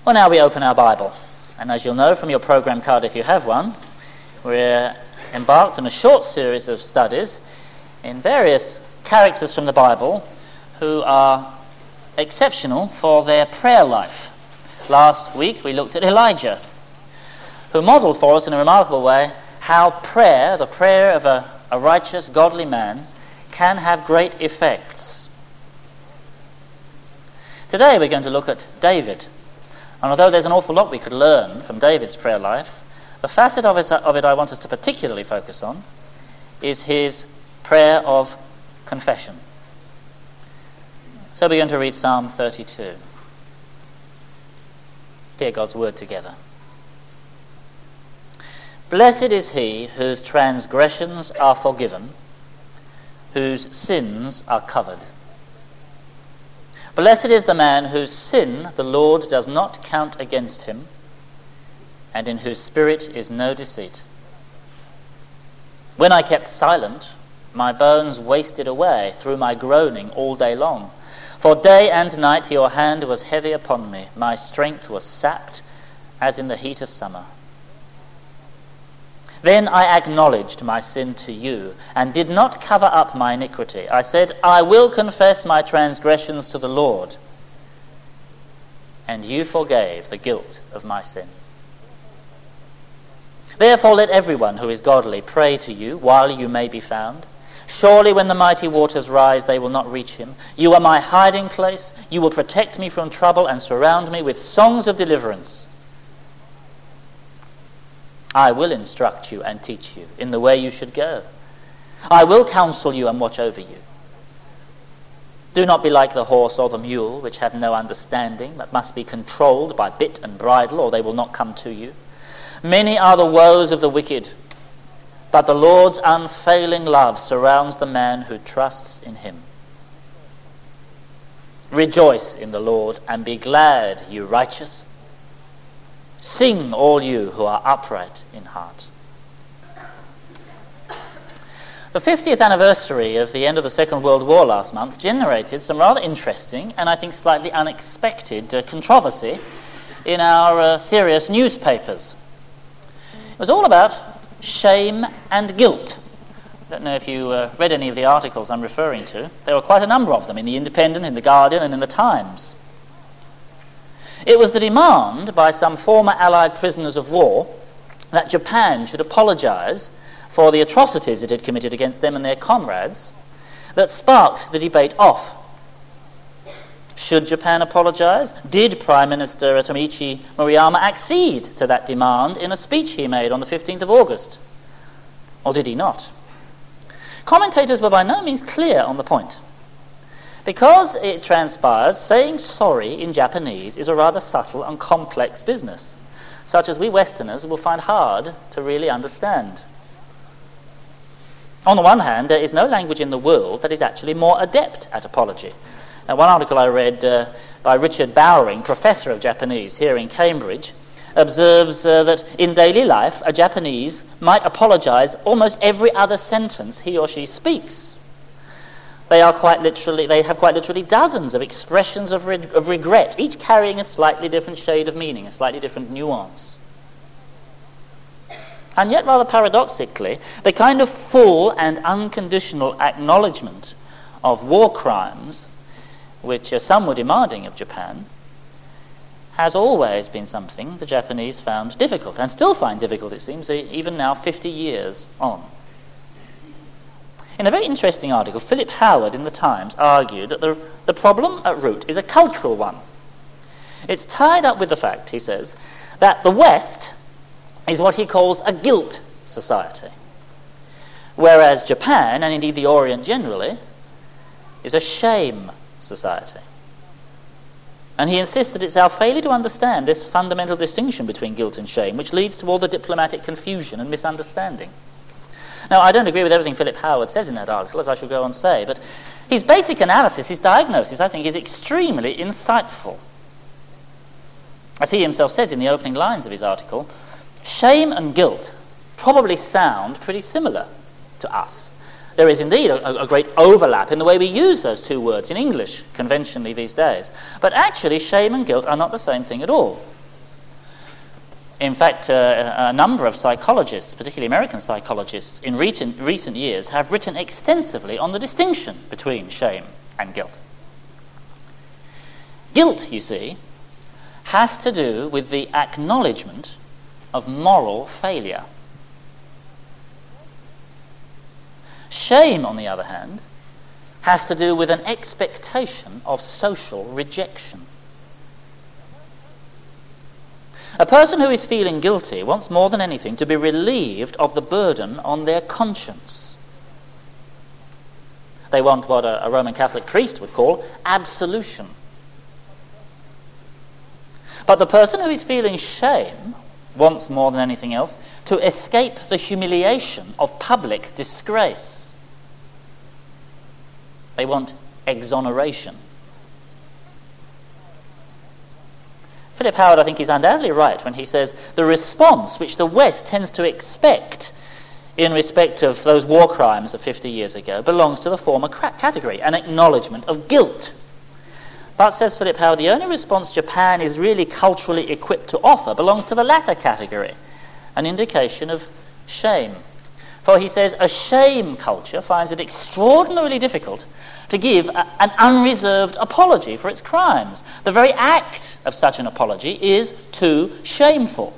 Well, now we open our Bible, and as you'll know from your program card if you have one, we're embarked on a short series of studies in various characters from the Bible who are exceptional for their prayer life. Last week we looked at Elijah, who modelled for us in a remarkable way how prayer, the prayer of a righteous, godly man, can have great effects. Today we're going to look at David. And although there's an awful lot we could learn from David's prayer life, the facet of it I want us to particularly focus on is his prayer of confession. So we're going to read Psalm 32. Hear God's word together. Blessed is he whose transgressions are forgiven, whose sins are covered. Blessed is the man whose sin the Lord does not count against him, and in whose spirit is no deceit. When I kept silent, my bones wasted away through my groaning all day long. For day and night your hand was heavy upon me. My strength was sapped as in the heat of summer. Then I acknowledged my sin to you, and did not cover up my iniquity. I said, I will confess my transgressions to the Lord. And you forgave the guilt of my sin. Therefore let everyone who is godly pray to you while you may be found. Surely when the mighty waters rise, they will not reach him. You are my hiding place. You will protect me from trouble and surround me with songs of deliverance. I will instruct you and teach you in the way you should go. I will counsel you and watch over you. Do not be like the horse or the mule, which have no understanding, but must be controlled by bit and bridle, or they will not come to you. Many are the woes of the wicked, but the Lord's unfailing love surrounds the man who trusts in him. Rejoice in the Lord and be glad, you righteous. Sing, all you who are upright in heart. The 50th anniversary of the end of the Second World War last month generated some rather interesting and I think slightly unexpected controversy in our serious newspapers. It was all about shame and guilt. I don't know if you read any of the articles I'm referring to. There were quite a number of them in the Independent, in the Guardian and in the Times. It was the demand by some former Allied prisoners of war that Japan should apologize for the atrocities it had committed against them and their comrades that sparked the debate off. Should Japan apologize? Did Prime Minister Tomichi Murayama accede to that demand in a speech he made on the 15th of August? Or did he not? Commentators were by no means clear on the point. Because it transpires, saying sorry in Japanese is a rather subtle and complex business, such as we Westerners will find hard to really understand. On the one hand, there is no language in the world that is actually more adept at apology. Now, one article I read by Richard Bowring, professor of Japanese here in Cambridge, observes that in daily life, a Japanese might apologize almost every other sentence he or she speaks. They have quite literally dozens of expressions of regret, each carrying a slightly different shade of meaning, a slightly different nuance. And yet, rather paradoxically, the kind of full and unconditional acknowledgement of war crimes, which some were demanding of Japan, has always been something the Japanese found difficult, and still find difficult, it seems, even now 50 years on. In a very interesting article, Philip Howard in the Times argued that the problem at root is a cultural one. It's tied up with the fact, he says, that the West is what he calls a guilt society, whereas Japan, and indeed the Orient generally, is a shame society. And he insists that it's our failure to understand this fundamental distinction between guilt and shame which leads to all the diplomatic confusion and misunderstanding. Now, I don't agree with everything Philip Howard says in that article, as I shall go on to say, but his basic analysis, his diagnosis, I think, is extremely insightful. As he himself says in the opening lines of his article, shame and guilt probably sound pretty similar to us. There is indeed a great overlap in the way we use those two words in English conventionally these days. But actually, shame and guilt are not the same thing at all. In fact, a number of psychologists, particularly American psychologists, in recent years have written extensively on the distinction between shame and guilt. Guilt, you see, has to do with the acknowledgement of moral failure. Shame, on the other hand, has to do with an expectation of social rejection. A person who is feeling guilty wants more than anything to be relieved of the burden on their conscience. They want what a Roman Catholic priest would call absolution. But the person who is feeling shame wants more than anything else to escape the humiliation of public disgrace. They want exoneration. Philip Howard, I think, is undoubtedly right when he says the response which the West tends to expect in respect of those war crimes of 50 years ago belongs to the former category, an acknowledgement of guilt. But, says Philip Howard, the only response Japan is really culturally equipped to offer belongs to the latter category, an indication of shame. For, he says, a shame culture finds it extraordinarily difficult to give an unreserved apology for its crimes. The very act of such an apology is too shameful.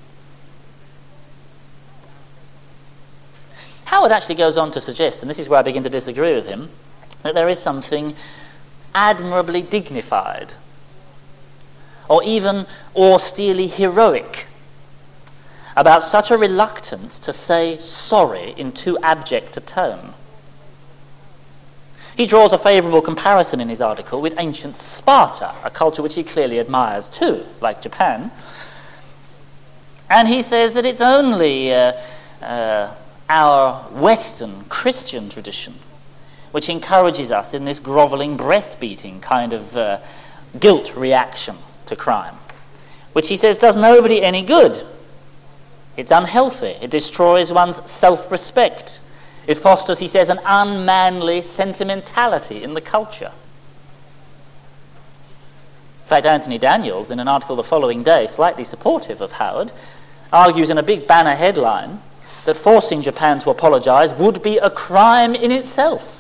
Howard actually goes on to suggest, and this is where I begin to disagree with him, that there is something admirably dignified, or even austerely heroic, about such a reluctance to say sorry in too abject a tone. He draws a favourable comparison in his article with ancient Sparta, a culture which he clearly admires too, like Japan. And he says that it's only our Western Christian tradition which encourages us in this grovelling, breast-beating kind of guilt reaction to crime, which he says does nobody any good. It's unhealthy. It destroys one's self-respect. It fosters, he says, an unmanly sentimentality in the culture. In fact, Anthony Daniels, in an article the following day, slightly supportive of Howard, argues in a big banner headline that forcing Japan to apologize would be a crime in itself.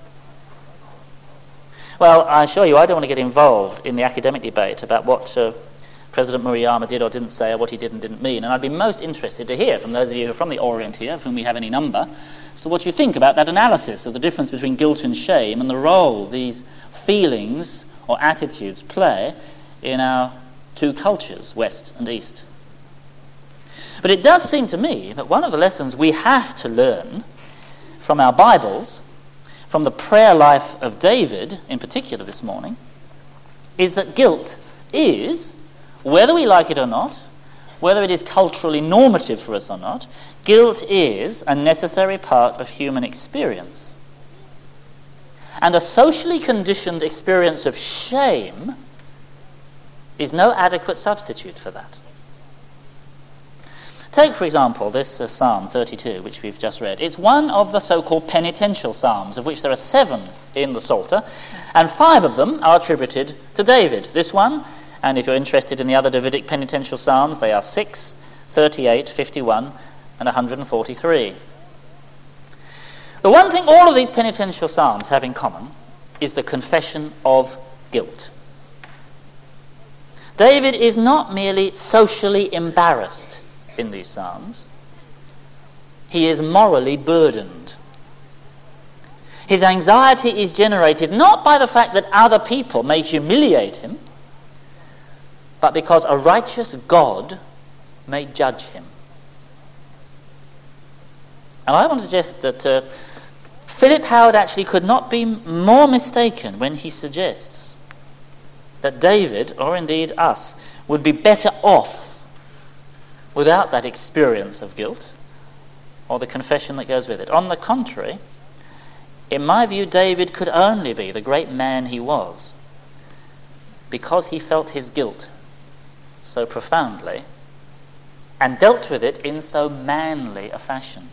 Well, I assure you, I don't want to get involved in the academic debate about what President Murayama did or didn't say, or what he did and didn't mean, and I'd be most interested to hear from those of you who are from the Orient here, of whom we have any number, so what you think about that analysis of the difference between guilt and shame and the role these feelings or attitudes play in our two cultures, West and East. But it does seem to me that one of the lessons we have to learn from our Bibles, from the prayer life of David in particular this morning, is that guilt is, whether we like it or not, whether it is culturally normative for us or not, guilt is a necessary part of human experience. And a socially conditioned experience of shame is no adequate substitute for that. Take, for example, this Psalm 32, which we've just read. It's one of the so-called penitential psalms, of which there are 7 in the Psalter, and 5 of them are attributed to David. This one, and if you're interested in the other Davidic penitential psalms, they are 6, 38, 51, and 143. The one thing all of these penitential psalms have in common is the confession of guilt. David is not merely socially embarrassed in these psalms. He is morally burdened. His anxiety is generated not by the fact that other people may humiliate him, but because a righteous God may judge him. And I want to suggest that Philip Howard actually could not be more mistaken when he suggests that David, or indeed us, would be better off without that experience of guilt or the confession that goes with it. On the contrary, in my view, David could only be the great man he was because he felt his guilt so profoundly and dealt with it in so manly a fashion.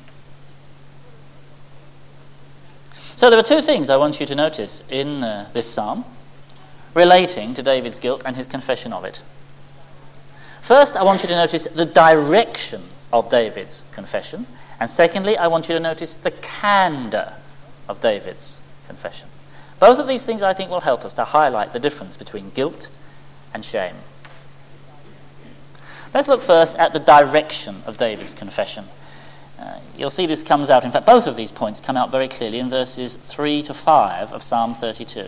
So there are 2 things I want you to notice in this psalm relating to David's guilt and his confession of it. First, I want you to notice the direction of David's confession. And secondly, I want you to notice the candor of David's confession. Both of these things, I think, will help us to highlight the difference between guilt and shame. Let's look first at the direction of David's confession. You'll see this comes out, in fact, both of these points come out very clearly in verses 3 to 5 of Psalm 32.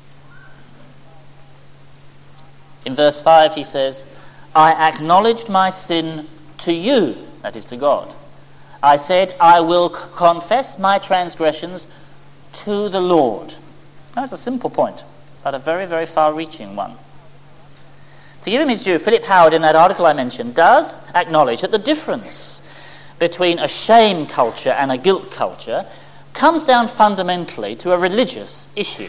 In verse 5 he says, I acknowledged my sin to you, that is to God. I said, I will confess my transgressions to the Lord. That's a simple point, but a very, very far-reaching one. To give him his due, Philip Howard, in that article I mentioned, does acknowledge that the difference between a shame culture and a guilt culture comes down fundamentally to a religious issue.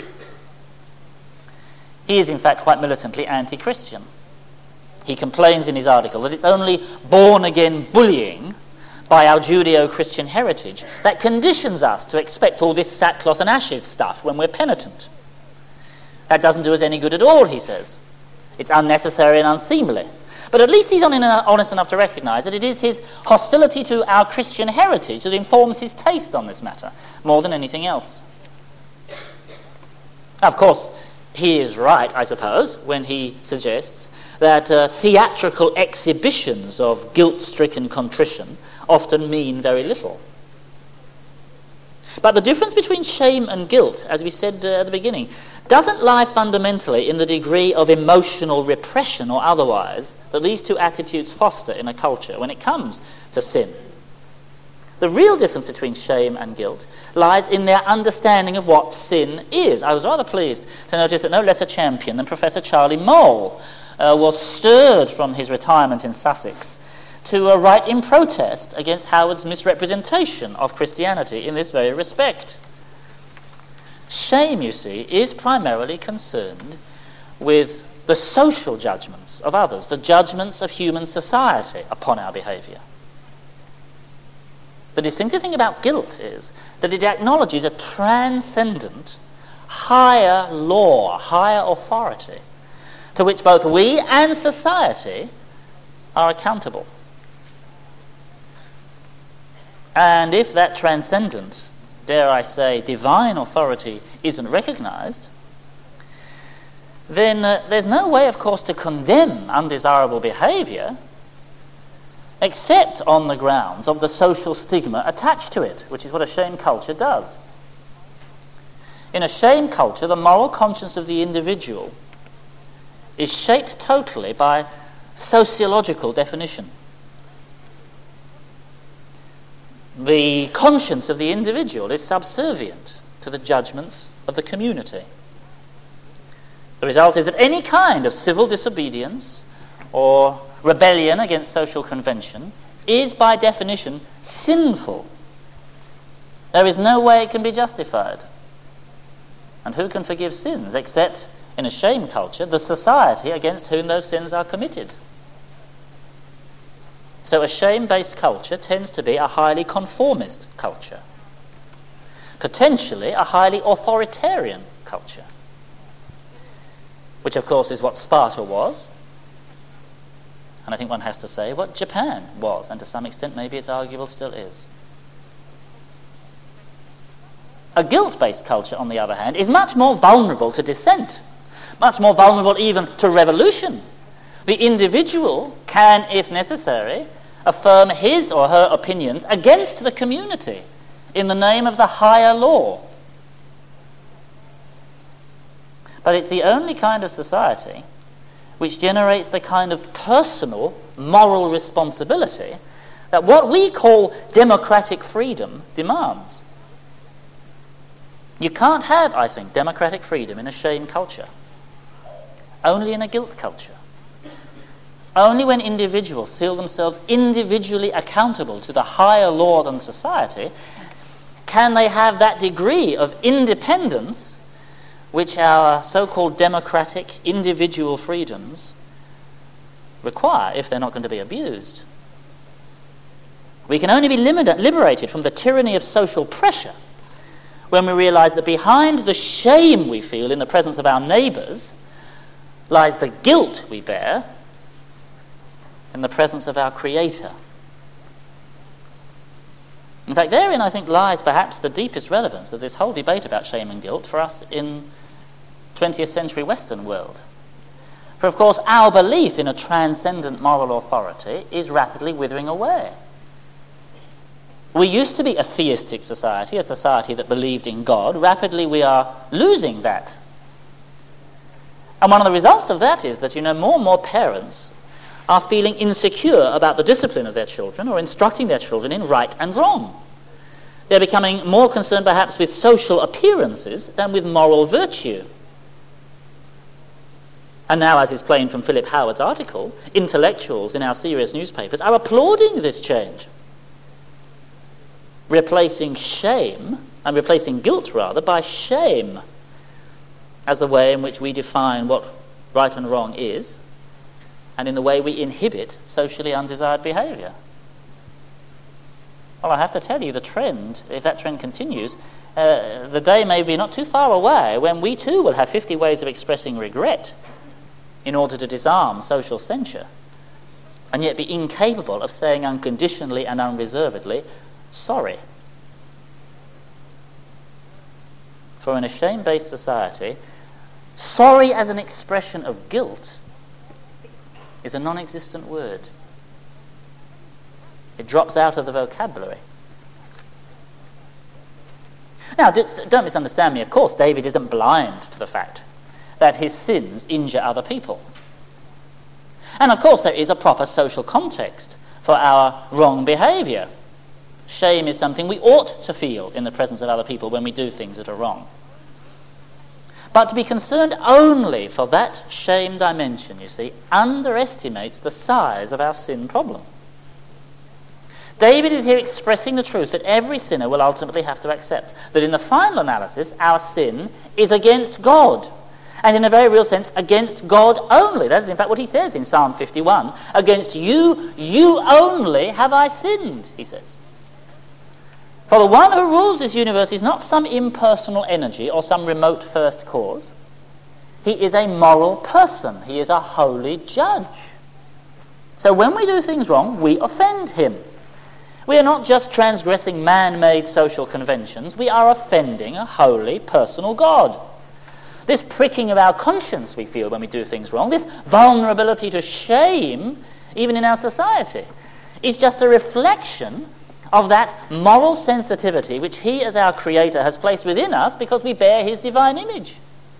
He is, in fact, quite militantly anti-Christian. He complains in his article that it's only born-again bullying by our Judeo-Christian heritage that conditions us to expect all this sackcloth and ashes stuff when we're penitent. That doesn't do us any good at all, he says. It's unnecessary and unseemly. But at least he's honest enough to recognise that it is his hostility to our Christian heritage that informs his taste on this matter, more than anything else. Now, of course, he is right, I suppose, when he suggests that theatrical exhibitions of guilt-stricken contrition often mean very little. But the difference between shame and guilt, as we said at the beginning, doesn't lie fundamentally in the degree of emotional repression or otherwise that these two attitudes foster in a culture when it comes to sin. The real difference between shame and guilt lies in their understanding of what sin is. I was rather pleased to notice that no less a champion than Professor Charlie Mole was stirred from his retirement in Sussex to write in protest against Howard's misrepresentation of Christianity in this very respect. Shame, you see, is primarily concerned with the social judgments of others, the judgments of human society upon our behaviour. The distinctive thing about guilt is that it acknowledges a transcendent, higher law, higher authority, to which both we and society are accountable. And if that transcendent, dare I say, divine authority isn't recognised, then there's no way, of course, to condemn undesirable behaviour except on the grounds of the social stigma attached to it, which is what a shame culture does. In a shame culture, the moral conscience of the individual is shaped totally by sociological definition. The conscience of the individual is subservient to the judgments of the community. The result is that any kind of civil disobedience or rebellion against social convention is by definition sinful. There is no way it can be justified. And who can forgive sins except, in a shame culture, the society against whom those sins are committed? So a shame-based culture tends to be a highly conformist culture, potentially a highly authoritarian culture, which of course is what Sparta was, and I think one has to say what Japan was, and to some extent maybe it's arguable still is. A guilt-based culture, on the other hand, is much more vulnerable to dissent, much more vulnerable even to revolution. The individual can, if necessary, affirm his or her opinions against the community in the name of the higher law. But it's the only kind of society which generates the kind of personal moral responsibility that what we call democratic freedom demands. You can't have, I think, democratic freedom in a shame culture, only in a guilt culture. Only when individuals feel themselves individually accountable to the higher law than society can they have that degree of independence which our so-called democratic individual freedoms require if they're not going to be abused. We can only be liberated from the tyranny of social pressure when we realise that behind the shame we feel in the presence of our neighbours lies the guilt we bear in the presence of our Creator. In fact, therein I think lies perhaps the deepest relevance of this whole debate about shame and guilt for us in 20th century Western world. For of course our belief in a transcendent moral authority is rapidly withering away. We used to be a theistic society, a society that believed in God. Rapidly we are losing that. And one of the results of that is that, more and more parents are feeling insecure about the discipline of their children or instructing their children in right and wrong. They're becoming more concerned perhaps with social appearances than with moral virtue. And now, as is plain from Philip Howard's article, intellectuals in our serious newspapers are applauding this change, replacing guilt by shame as the way in which we define what right and wrong is, and in the way we inhibit socially undesired behaviour. Well, I have to tell you, the trend, if that trend continues, the day may be not too far away when we too will have 50 ways of expressing regret in order to disarm social censure, and yet be incapable of saying unconditionally and unreservedly, sorry. For in a shame-based society, sorry as an expression of guilt is a non-existent word. It drops out of the vocabulary. Now, don't misunderstand me. Of course, David isn't blind to the fact that his sins injure other people. And of course, there is a proper social context for our wrong behaviour. Shame is something we ought to feel in the presence of other people when we do things that are wrong. But to be concerned only for that shame dimension, underestimates the size of our sin problem. David is here expressing the truth that every sinner will ultimately have to accept, that in the final analysis, our sin is against God, and in a very real sense, against God only. That is in fact what he says in Psalm 51. Against you only have I sinned, he says. For the one who rules this universe is not some impersonal energy or some remote first cause. He is a moral person. He is a holy judge. So when we do things wrong, we offend him. We are not just transgressing man-made social conventions. We are offending a holy, personal God. This pricking of our conscience we feel when we do things wrong, this vulnerability to shame, even in our society, is just a reflection of that moral sensitivity which he as our Creator has placed within us because we bear his divine image.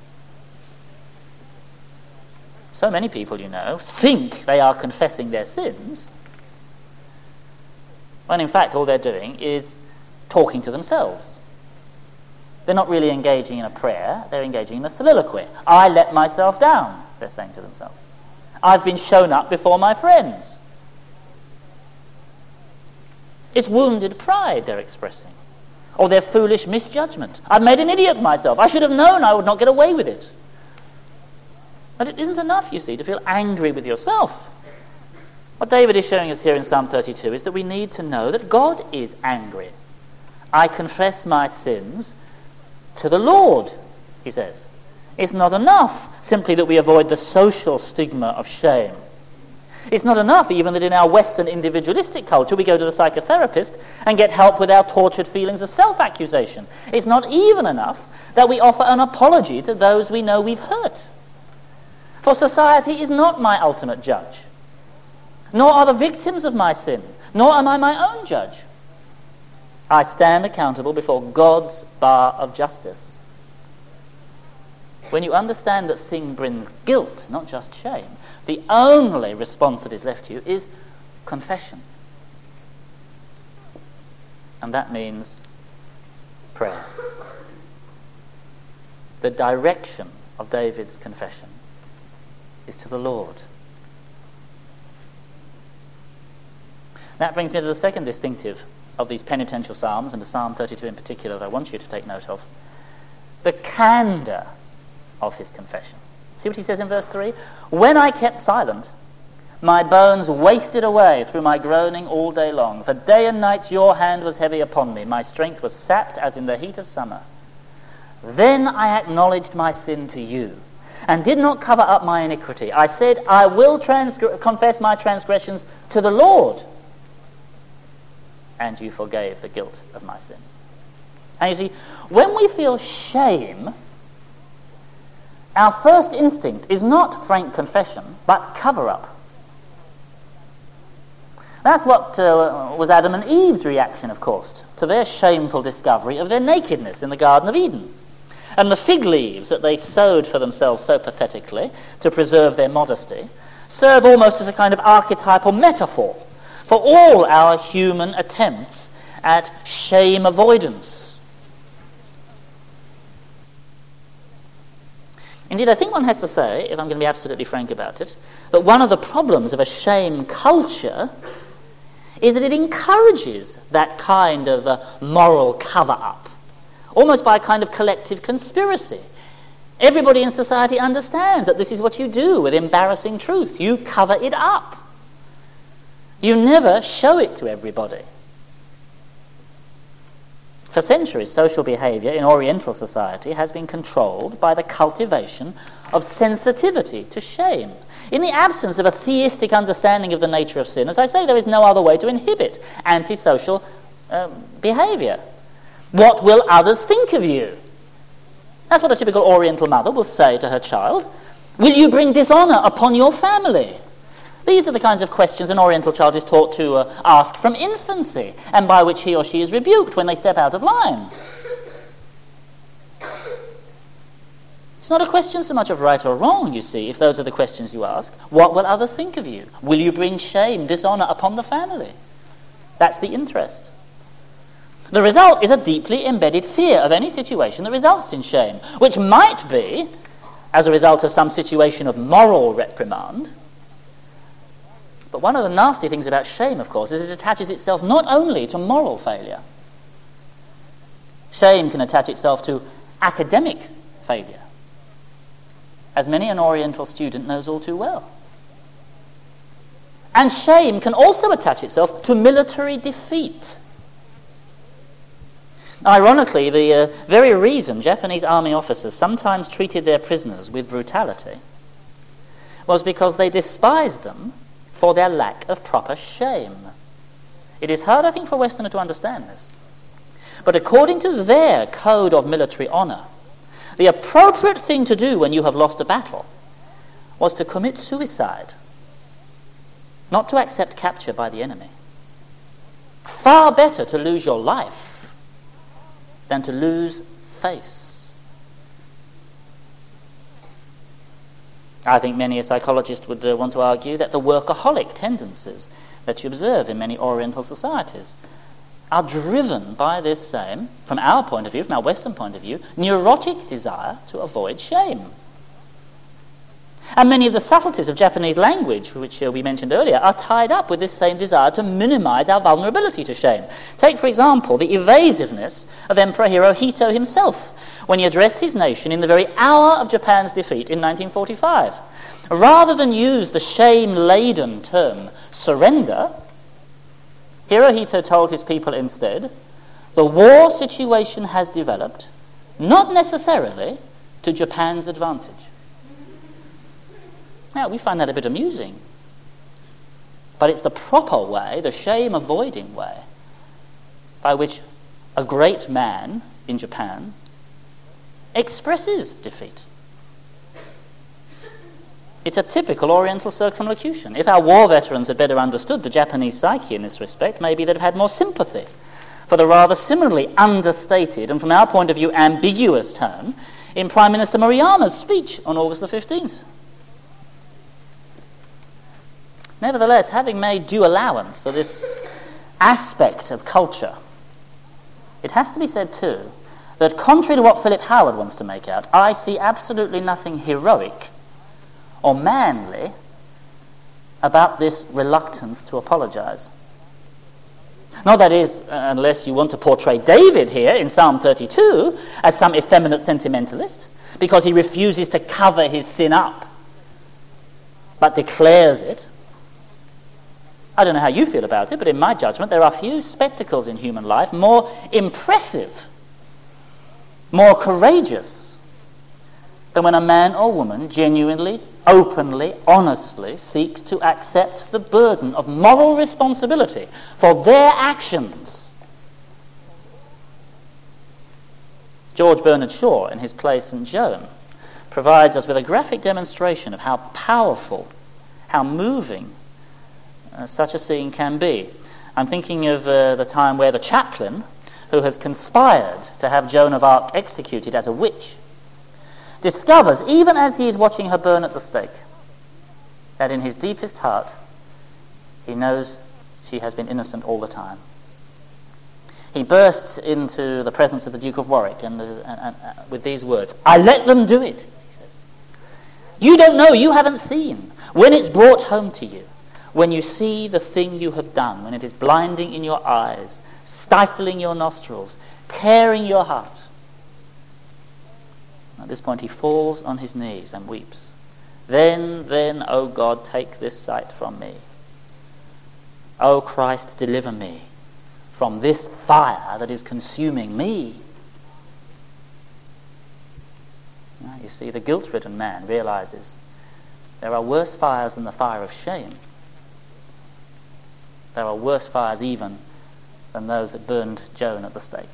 So many people, think they are confessing their sins, when in fact all they're doing is talking to themselves. They're not really engaging in a prayer, they're engaging in a soliloquy. I let myself down, they're saying to themselves. I've been shown up before my friends. It's wounded pride they're expressing, or their foolish misjudgment. I've made an idiot of myself. I should have known I would not get away with it. But it isn't enough, to feel angry with yourself. What David is showing us here in Psalm 32 is that we need to know that God is angry. I confess my sins to the Lord, he says. It's not enough simply that we avoid the social stigma of shame. It's not enough even that in our Western individualistic culture we go to the psychotherapist and get help with our tortured feelings of self-accusation. It's not even enough that we offer an apology to those we know we've hurt. For society is not my ultimate judge, nor are the victims of my sin, nor am I my own judge. I stand accountable before God's bar of justice. When you understand that sin brings guilt, not just shame, the only response that is left to you is confession. And that means prayer. The direction of David's confession is to the Lord. That brings me to the second distinctive of these penitential psalms, and to Psalm 32 in particular, that I want you to take note of. The candour of his confession. See what he says in verse 3? When I kept silent, my bones wasted away through my groaning all day long. For day and night your hand was heavy upon me. My strength was sapped as in the heat of summer. Then I acknowledged my sin to you, and did not cover up my iniquity. I said, I will confess my transgressions to the Lord, and you forgave the guilt of my sin. And you see, when we feel shame, our first instinct is not frank confession, but cover-up. That's what was Adam and Eve's reaction, of course, to their shameful discovery of their nakedness in the Garden of Eden. And the fig leaves that they sewed for themselves so pathetically to preserve their modesty serve almost as a kind of archetypal metaphor for all our human attempts at shame avoidance. Indeed, I think one has to say, if I'm going to be absolutely frank about it, that one of the problems of a shame culture is that it encourages that kind of moral cover-up, almost by a kind of collective conspiracy. Everybody in society understands that this is what you do with embarrassing truth. You cover it up. You never show it to everybody. For centuries, social behavior in Oriental society has been controlled by the cultivation of sensitivity to shame. In the absence of a theistic understanding of the nature of sin, as I say, there is no other way to inhibit antisocial behavior. What will others think of you? That's what a typical Oriental mother will say to her child. Will you bring dishonor upon your family? These are the kinds of questions an Oriental child is taught to ask from infancy, and by which he or she is rebuked when they step out of line. It's not a question so much of right or wrong, you see, if those are the questions you ask. What will others think of you? Will you bring shame, dishonor upon the family? That's the interest. The result is a deeply embedded fear of any situation that results in shame, which might be as a result of some situation of moral reprimand. But one of the nasty things about shame, of course, is it attaches itself not only to moral failure. Shame can attach itself to academic failure, as many an Oriental student knows all too well. And shame can also attach itself to military defeat. Ironically, the very reason Japanese army officers sometimes treated their prisoners with brutality was because they despised them for their lack of proper shame. It is hard, I think, for a Westerner to understand this. But according to their code of military honor, the appropriate thing to do when you have lost a battle was to commit suicide, not to accept capture by the enemy. Far better to lose your life than to lose face. I think many a psychologist would want to argue that the workaholic tendencies that you observe in many Oriental societies are driven by this same, from our point of view, from our Western point of view, neurotic desire to avoid shame. And many of the subtleties of Japanese language, which we mentioned earlier, are tied up with this same desire to minimize our vulnerability to shame. Take, for example, the evasiveness of Emperor Hirohito himself when he addressed his nation in the very hour of Japan's defeat in 1945. Rather than use the shame-laden term surrender, Hirohito told his people instead, the war situation has developed not necessarily to Japan's advantage. Now, we find that a bit amusing, but it's the proper way, the shame-avoiding way, by which a great man in Japan expresses defeat. It's a typical Oriental circumlocution. If our war veterans had better understood the Japanese psyche in this respect, maybe they'd have had more sympathy for the rather similarly understated and, from our point of view, ambiguous tone in Prime Minister Murayama's speech on August the 15th. Nevertheless, having made due allowance for this aspect of culture, it has to be said too that, contrary to what Philip Howard wants to make out, I see absolutely nothing heroic or manly about this reluctance to apologize. Not that is, unless you want to portray David here in Psalm 32 as some effeminate sentimentalist, because he refuses to cover his sin up, but declares it. I don't know how you feel about it, but in my judgment, there are few spectacles in human life more impressive, more courageous than when a man or woman genuinely, openly, honestly seeks to accept the burden of moral responsibility for their actions. George Bernard Shaw, in his play St. Joan, provides us with a graphic demonstration of how powerful, how moving such a scene can be. I'm thinking of the time where the chaplain, who has conspired to have Joan of Arc executed as a witch, discovers, even as he is watching her burn at the stake, that in his deepest heart he knows she has been innocent all the time. He bursts into the presence of the Duke of Warwick and with these words, "I let them do it," he says. "You don't know, you haven't seen. When it's brought home to you, when you see the thing you have done, when it is blinding in your eyes, stifling your nostrils, tearing your heart." At this point he falls on his knees and weeps. Then, O God, take this sight from me. O Christ, deliver me from this fire that is consuming me. Now, you see, the guilt-ridden man realizes there are worse fires than the fire of shame. There are worse fires even than those that burned Joan at the stake.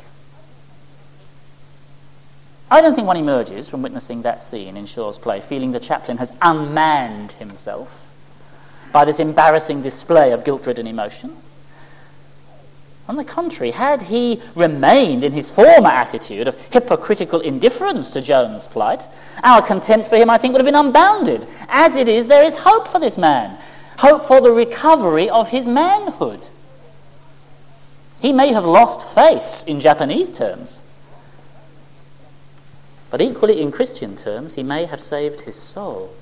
I don't think one emerges from witnessing that scene in Shaw's play feeling the chaplain has unmanned himself by this embarrassing display of guilt-ridden emotion. On the contrary, had he remained in his former attitude of hypocritical indifference to Joan's plight, our contempt for him, I think, would have been unbounded. As it is, there is hope for this man, hope for the recovery of his manhood. He may have lost face in Japanese terms, but equally in Christian terms, he may have saved his soul.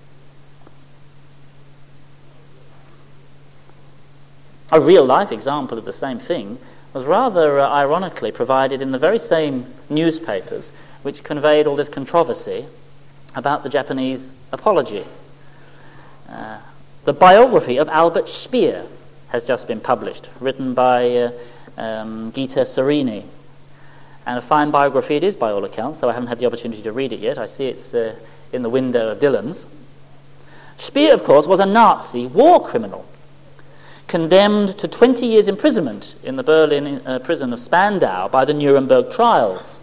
A real-life example of the same thing was rather ironically provided in the very same newspapers which conveyed all this controversy about the Japanese apology. The biography of Albert Speer has just been published, written by Gita Sarini. And a fine biography it is, by all accounts, though I haven't had the opportunity to read it yet. I see it's in the window of Dillon's. Speer, of course, was a Nazi war criminal, condemned to 20 years imprisonment in the Berlin prison of Spandau by the Nuremberg trials.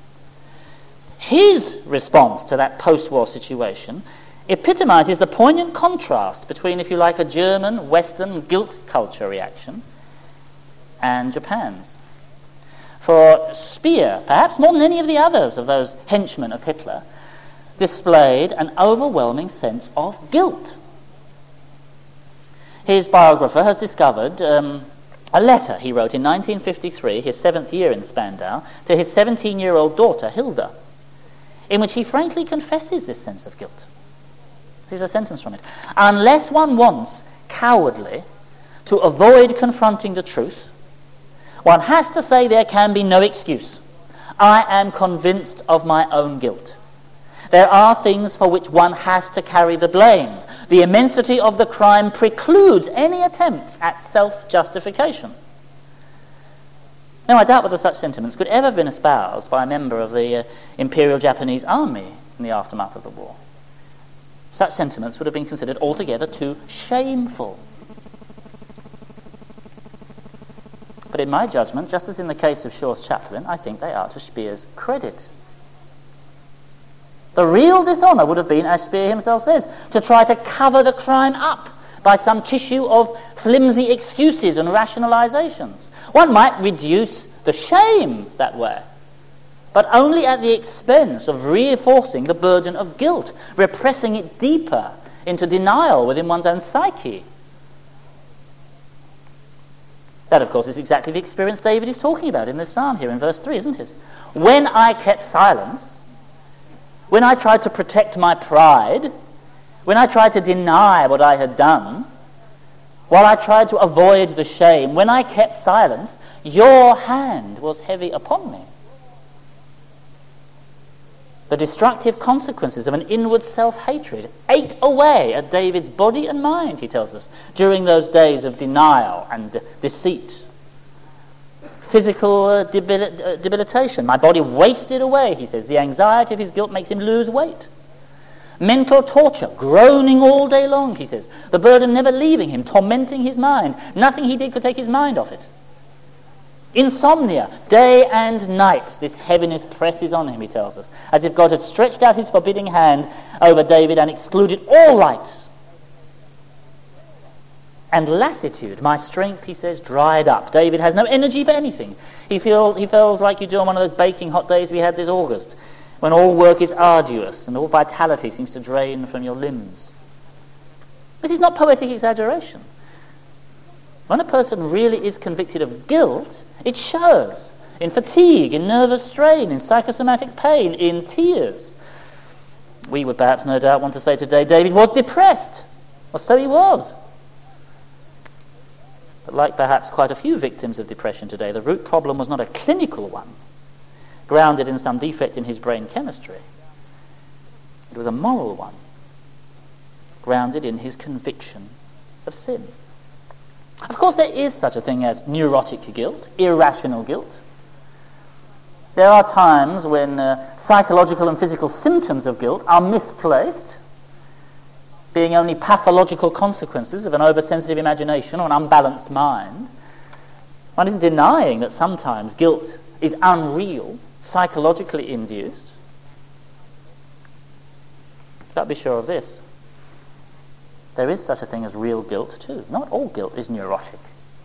His response to that post-war situation epitomizes the poignant contrast between, if you like, a German, Western guilt culture reaction and Japan's. For Speer, perhaps more than any of the others of those henchmen of Hitler, displayed an overwhelming sense of guilt. His biographer has discovered a letter he wrote in 1953, his 7th year in Spandau, to his 17-year-old daughter, Hilda, in which he frankly confesses this sense of guilt. This is a sentence from it. "Unless one wants, cowardly, to avoid confronting the truth, one has to say there can be no excuse. I am convinced of my own guilt. There are things for which one has to carry the blame. The immensity of the crime precludes any attempts at self-justification." Now, I doubt whether such sentiments could ever have been espoused by a member of the Imperial Japanese Army in the aftermath of the war. Such sentiments would have been considered altogether too shameful. But in my judgment, just as in the case of Shaw's chaplain, I think they are to Speer's credit. The real dishonour would have been, as Speer himself says, to try to cover the crime up by some tissue of flimsy excuses and rationalizations. One might reduce the shame that way, but only at the expense of reinforcing the burden of guilt, repressing it deeper into denial within one's own psyche. That, of course, is exactly the experience David is talking about in this psalm here in verse 3, isn't it? When I kept silence, when I tried to protect my pride, when I tried to deny what I had done, while I tried to avoid the shame, when I kept silence, your hand was heavy upon me. The destructive consequences of an inward self-hatred ate away at David's body and mind, he tells us, during those days of denial and deceit. Physical debilitation. My body wasted away, he says. The anxiety of his guilt makes him lose weight. Mental torture, groaning all day long, he says. The burden never leaving him, tormenting his mind. Nothing he did could take his mind off it. Insomnia, day and night, this heaviness presses on him, he tells us, as if God had stretched out his forbidding hand over David and excluded all light. And lassitude, my strength, he says, dried up. David has no energy for anything. He feels like you do on one of those baking hot days we had this August, when all work is arduous and all vitality seems to drain from your limbs. This is not poetic exaggeration. When a person really is convicted of guilt, it shows in fatigue, in nervous strain, in psychosomatic pain, in tears. We would perhaps no doubt want to say today, David was depressed, or so he was. But like perhaps quite a few victims of depression today, the root problem was not a clinical one, grounded in some defect in his brain chemistry. It was a moral one, grounded in his conviction of sin. Of course, there is such a thing as neurotic guilt, irrational guilt. There are times when psychological and physical symptoms of guilt are misplaced, being only pathological consequences of an oversensitive imagination or an unbalanced mind. One isn't denying that sometimes guilt is unreal, psychologically induced. But be sure of this. There is such a thing as real guilt too. Not all guilt is neurotic.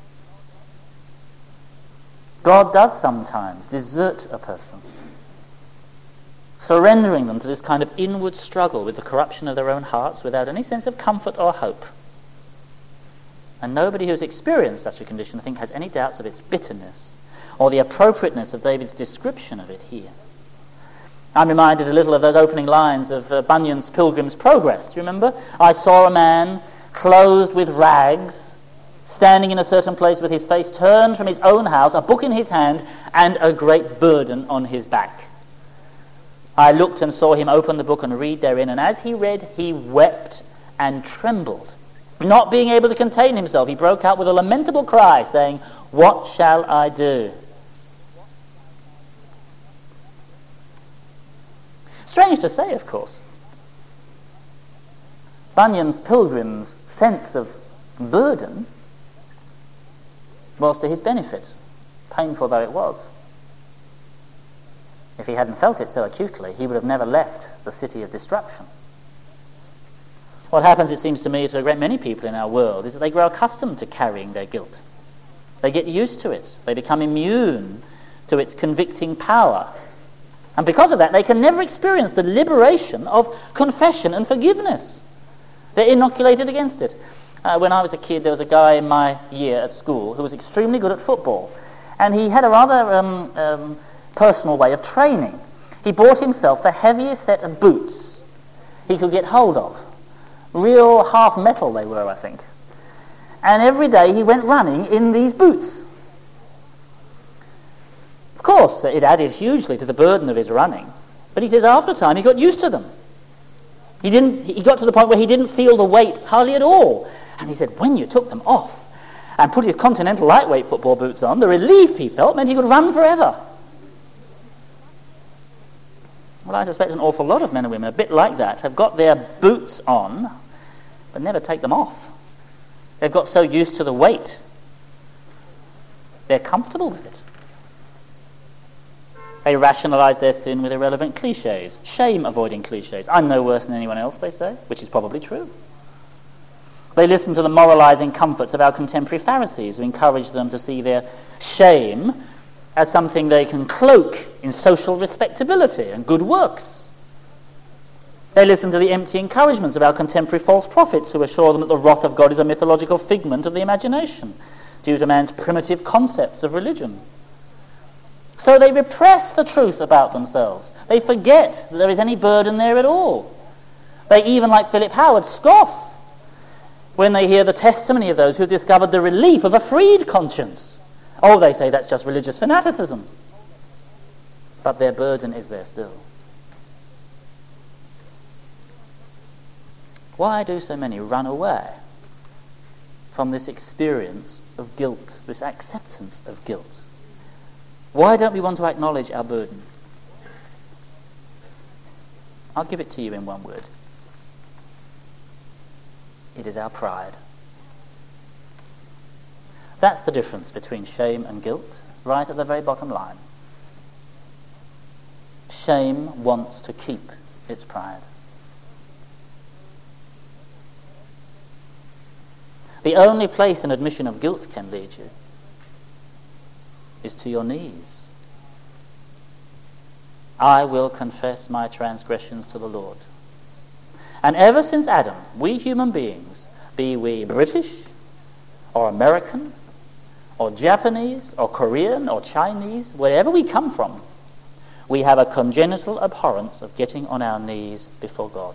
God does sometimes desert a person, surrendering them to this kind of inward struggle with the corruption of their own hearts without any sense of comfort or hope. And nobody who has experienced such a condition, I think, has any doubts of its bitterness or the appropriateness of David's description of it here. I'm reminded a little of those opening lines of Bunyan's Pilgrim's Progress. Do you remember? I saw a man clothed with rags, standing in a certain place with his face turned from his own house, a book in his hand, and a great burden on his back. I looked and saw him open the book and read therein, and as he read, he wept and trembled. Not being able to contain himself, he broke out with a lamentable cry, saying, "What shall I do?" Strange to say, of course, Bunyan's Pilgrim's sense of burden was to his benefit, painful though it was. If he hadn't felt it so acutely, he would have never left the city of destruction. What happens, it seems to me, to a great many people in our world is that they grow accustomed to carrying their guilt. They get used to it. They become immune to its convicting power. And because of that, they can never experience the liberation of confession and forgiveness. They're inoculated against it. When I was a kid, there was a guy in my year at school who was extremely good at football. And he had a rather personal way of training. He bought himself the heaviest set of boots he could get hold of. Real half metal they were, I think. And every day he went running in these boots. Of course, it added hugely to the burden of his running. But he says after a time he got used to them. He got to the point where he didn't feel the weight hardly at all. And he said when you took them off and put his Continental lightweight football boots on, the relief he felt meant he could run forever. Well, I suspect an awful lot of men and women, a bit like that, have got their boots on, but never take them off. They've got so used to the weight, they're comfortable with it. They rationalise their sin with irrelevant cliches, shame-avoiding cliches. I'm no worse than anyone else, they say, which is probably true. They listen to the moralising comforts of our contemporary Pharisees, who encourage them to see their shame as something they can cloak in social respectability and good works. They listen to the empty encouragements of our contemporary false prophets, who assure them that the wrath of God is a mythological figment of the imagination due to man's primitive concepts of religion. So they repress the truth about themselves. They forget that there is any burden there at all. They even, like Philip Howard, scoff when they hear the testimony of those who have discovered the relief of a freed conscience. Oh, they say that's just religious fanaticism. But their burden is there still. Why do so many run away from this experience of guilt, this acceptance of guilt? Why don't we want to acknowledge our burden? I'll give it to you in one word. It is our pride. That's the difference between shame and guilt, right at the very bottom line. Shame wants to keep its pride. The only place an admission of guilt can lead you is to your knees. I will confess my transgressions to the Lord. And ever since Adam, we human beings, be we British or American or Japanese or Korean or Chinese, wherever we come from, we have a congenital abhorrence of getting on our knees before God.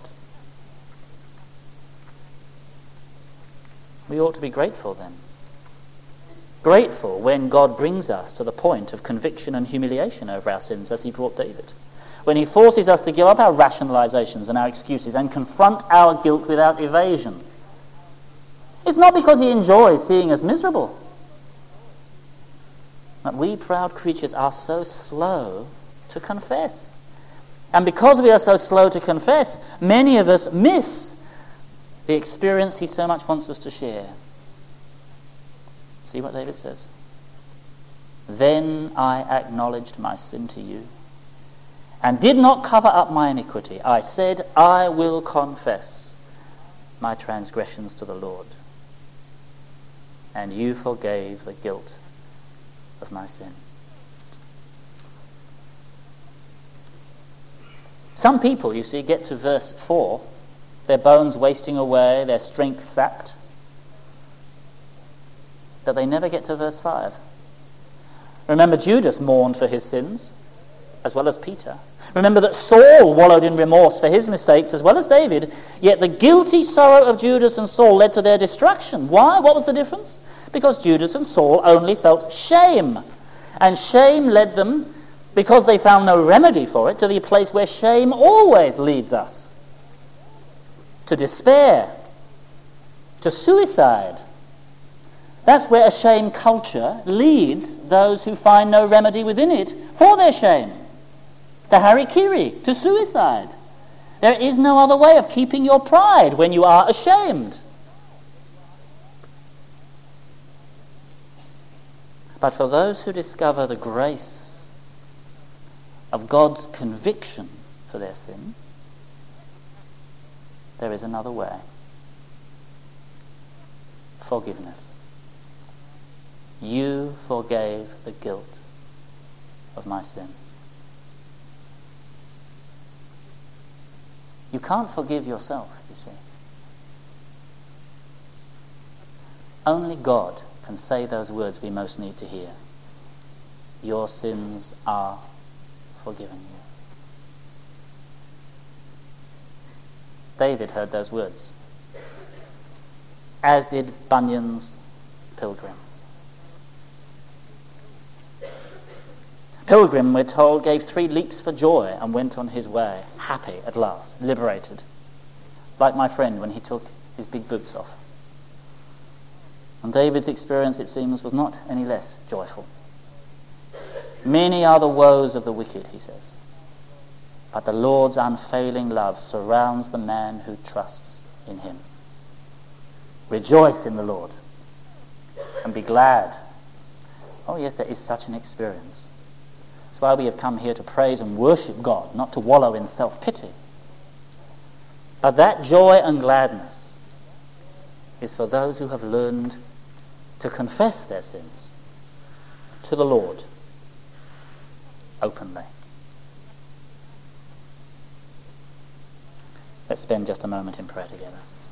We ought to be grateful then. Grateful when God brings us to the point of conviction and humiliation over our sins, as he brought David. When he forces us to give up our rationalizations and our excuses and confront our guilt without evasion. It's not because he enjoys seeing us miserable. But we proud creatures are so slow to confess. And because we are so slow to confess, many of us miss the experience he so much wants us to share. See what David says? Then I acknowledged my sin to you and did not cover up my iniquity. I said, I will confess my transgressions to the Lord. And you forgave the guilt of my sin. Some people, you see, get to verse 4, their bones wasting away, their strength sapped, but they never get to verse 5. Remember, Judas mourned for his sins, as well as Peter. Remember that Saul wallowed in remorse for his mistakes, as well as David, yet the guilty sorrow of Judas and Saul led to their destruction. Why? What was the difference? Because Judas and Saul only felt shame, and shame led them, because they found no remedy for it, to the place where shame always leads us. To despair, to suicide. That's where a shame culture leads those who find no remedy within it for their shame. To harikiri, to suicide. There is no other way of keeping your pride when you are ashamed. But for those who discover the grace of God's conviction for their sin, there is another way. Forgiveness. You forgave the guilt of my sin. You can't forgive yourself, you see. Only God can say those words we most need to hear. Your sins are forgiven you. David heard those words, as did Bunyan's Pilgrim. Pilgrim, we're told, gave 3 leaps for joy and went on his way, happy at last, liberated, like my friend when he took his big boots off. And David's experience, it seems, was not any less joyful. Many are the woes of the wicked, he says, but the Lord's unfailing love surrounds the man who trusts in him. Rejoice in the Lord and be glad. Oh yes, there is such an experience. That's why we have come here to praise and worship God, not to wallow in self-pity. But that joy and gladness is for those who have learned to confess their sins to the Lord openly. Let's spend just a moment in prayer together.